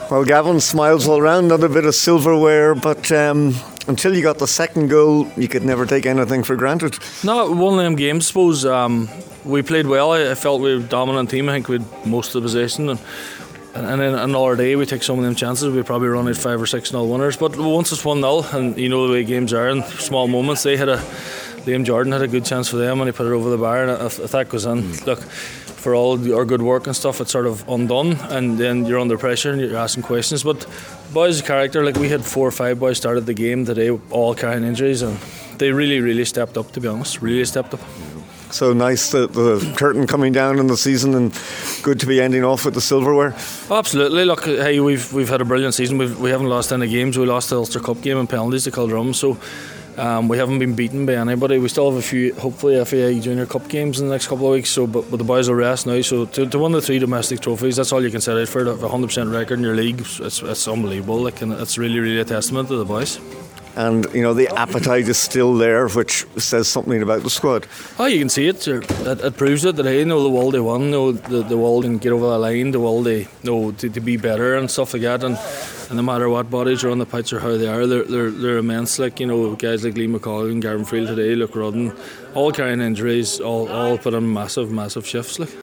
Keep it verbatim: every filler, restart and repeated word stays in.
Well, Gavin, smiles all round, not a bit of silverware, but um, until you got the second goal, you could never take anything for granted. No, one of them games, I suppose. Um, we played well. I, I felt we were a dominant team. I think we had most of the possession. And, and then another day, we take some of them chances. We probably run out five or six nil winners. But once it's one nil, and you know the way games are, in small moments, they had a. Liam Jordan had a good chance for them and he put it over the bar, and if, if that goes in, mm. look, for all our good work and stuff, it's sort of undone, and then you're under pressure and you're asking questions. But boys' character, like we had four or five boys started the game today, all carrying injuries, and they really, really stepped up, to be honest, really stepped up. So nice, the, the curtain coming down in the season, and good to be ending off with the silverware. Absolutely. Look, hey, we've we've had a brilliant season. We've, we haven't lost any games. We lost the Ulster Cup game in penalties to Kildrum, so Um, we haven't been beaten by anybody. We still have a few, hopefully, F A I Junior Cup games in the next couple of weeks. So, but, but the boys will rest now. So to, to win the three domestic trophies, that's all you can set out for. To have a hundred percent record in your league, it's it's unbelievable. Like, and it's really, really a testament to the boys. And you know the appetite is still there, which says something about the squad. Oh, you can see it. It, it proves it today. You know the will they won. You know the the will to get over the line. The will they you know to, to be better and stuff like that. And. And no matter what bodies are on the pitch or how they are, they're they're, they're immense. Like, you know, guys like Lee McCauley and Gavin Friel today, Luke Rudden, all carrying injuries, all all put in massive, massive shifts. Like.